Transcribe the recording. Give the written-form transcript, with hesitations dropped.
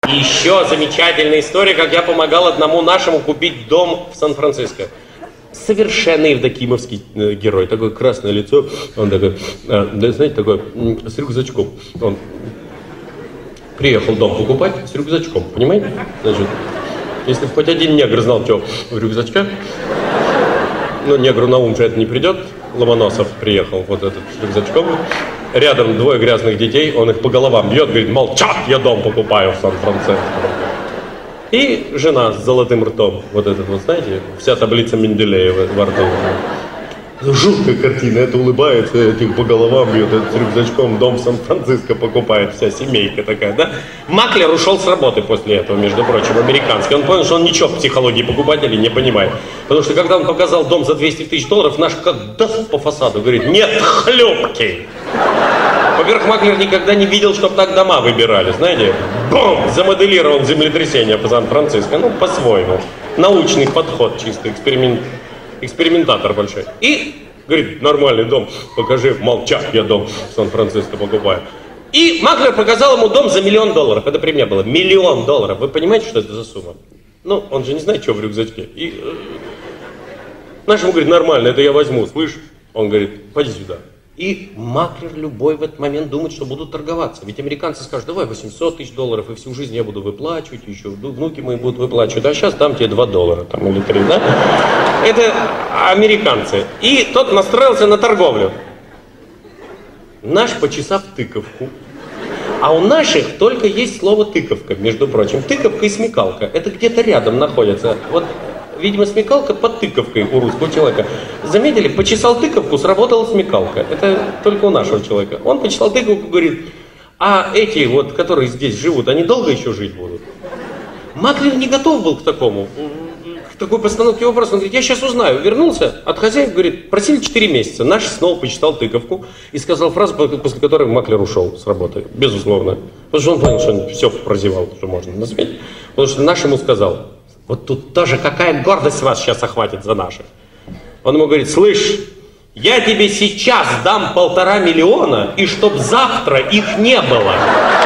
И еще замечательная история, как я помогал одному нашему купить дом в Сан-Франциско. Совершенно евдокимовский герой, такое красное лицо, он такой, знаете, такой, с рюкзачком. Он приехал дом покупать с рюкзачком, понимаете? Значит, если хоть один негр знал, что в рюкзачке, ну, негру на ум же это не придет. Ломоносов приехал вот этот с рюкзачком. Рядом двое грязных детей, он их по головам бьет, говорит, молчат, я дом покупаю в Сан-Франциско. И жена с золотым ртом, вот этот вот, знаете, вся таблица Менделеева во рту. Жуткая картина, это улыбается, этих по головам бьет, этот с рюкзачком дом в Сан-Франциско покупает, вся семейка такая, да? Маклер ушел с работы после этого, между прочим, американский. Он понял, что он ничего в психологии покупателей не понимает. Потому что когда он показал дом за 200 тысяч долларов, наш как даст по фасаду, говорит, нет хлюпки. Во-первых, Маклер никогда не видел, чтобы так дома выбирали, знаете. Бум! Замоделировал землетрясение по Сан-Франциско, ну, по-своему. Научный подход чисто, экспериментатор большой. И говорит, нормальный дом, покажи, молчать, я дом в Сан-Франциско покупаю. И Маклер показал ему дом за $1 миллион. Это при мне было. $1 миллион. Вы понимаете, что это за сумма? Ну, он же не знает, что в рюкзачке. И наш ему говорит, нормально, это я возьму, слышь? Он говорит, пойди сюда. И Маклер любой в этот момент думает, что будут торговаться. Ведь американцы скажут, давай $800 тысяч, и всю жизнь я буду выплачивать, еще внуки мои будут выплачивать, а сейчас дам тебе $2 там, или 3, да? Это американцы. И тот настроился на торговлю. Наш почесав тыковку. А у наших только есть слово тыковка, между прочим. Тыковка и смекалка. Это где-то рядом находятся. Вот, видимо, смекалка под тыковкой у русского человека. Заметили, почесал тыковку, сработала смекалка. Это только у нашего человека. Он почесал тыковку, говорит, а эти вот, которые здесь живут, они долго еще жить будут? Маклер не готов был к такому, к такой постановке вопроса. Он говорит, я сейчас узнаю. Вернулся от хозяев, говорит, просили 4 месяца. Наш снова почитал тыковку и сказал фразу, после которой Маклер ушел с работы. Безусловно. Потому что он понял, что он все прозевал, что можно на свете. Потому что наш ему сказал, вот тут тоже какая гордость вас сейчас охватит за наших. Он ему говорит, слышь, я тебе сейчас дам $1,5 миллиона, и чтоб завтра их не было.